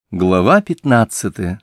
Глава 15.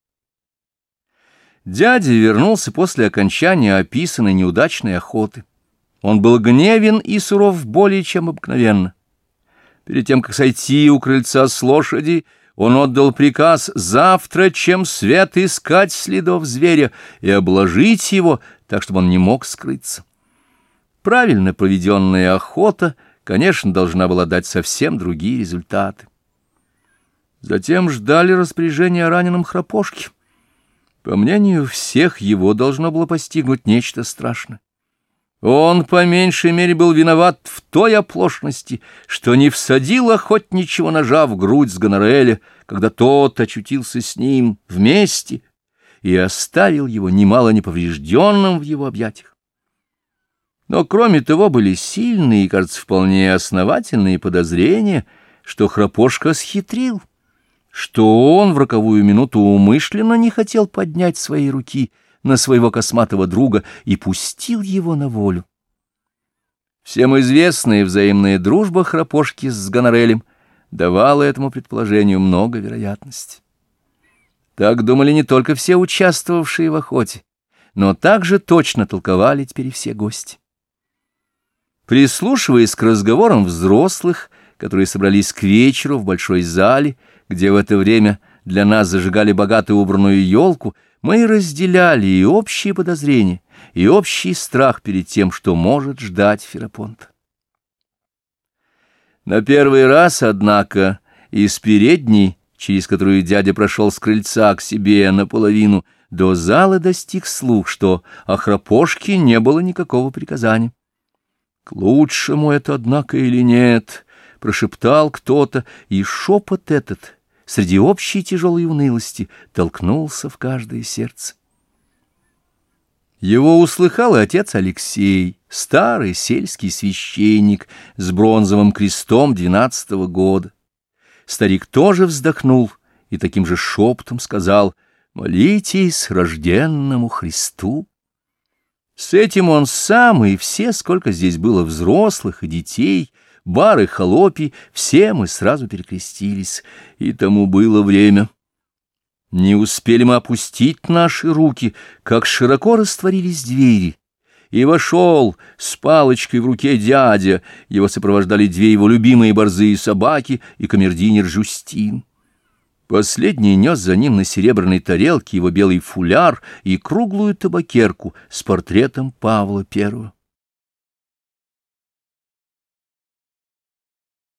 Дядя вернулся после окончания описанной неудачной охоты. Он был гневен и суров более чем обыкновенно. Перед тем, как сойти у крыльца с лошади, он отдал приказ завтра, чем свет, искать следов зверя и обложить его, так, чтобы он не мог скрыться. Правильно проведенная охота, конечно, должна была дать совсем другие результаты. Затем ждали распоряжения о раненом Храпошке. По мнению всех, его должно было постигнуть нечто страшное. Он, по меньшей мере, был виноват в той оплошности, что не всадил охотничьего ножа в грудь с Гонораэля, когда тот очутился с ним вместе, и оставил его немало неповрежденным в его объятиях. Но, кроме того, были сильные и, кажется, вполне основательные подозрения, что Храпошка схитрил, что он в роковую минуту умышленно не хотел поднять свои руки на своего косматого друга и пустил его на волю. Всем известная взаимная дружба Храпошки с Гонораэлем давала этому предположению много вероятности. Так думали не только все участвовавшие в охоте, но также точно толковали теперь и все гости. Прислушиваясь к разговорам взрослых, которые собрались к вечеру в большой зале, где в это время для нас зажигали богато убранную елку, мы разделяли и общие подозрения, и общий страх перед тем, что может ждать Ферапонта. На первый раз, однако, из передней, через которую дядя прошел с крыльца к себе наполовину, до зала достиг слух, что о Храпошке не было никакого приказания. «К лучшему это, однако, или нет?» — прошептал кто-то, и шепот этот среди общей тяжелой унылости толкнулся в каждое сердце. Его услыхал и отец Алексей, старый сельский священник с бронзовым крестом 12-го года. Старик тоже вздохнул и таким же шепотом сказал: «Молитесь рожденному Христу». С этим он сам и все, сколько здесь было взрослых и детей, бар и холопий, все мы сразу перекрестились, и тому было время. Не успели мы опустить наши руки, как широко растворились двери, и вошел с палочкой в руке дядя, его сопровождали две его любимые борзые собаки и камердинер Жюстин. Последний нес за ним на серебряной тарелке его белый фуляр и круглую табакерку с портретом Павла I.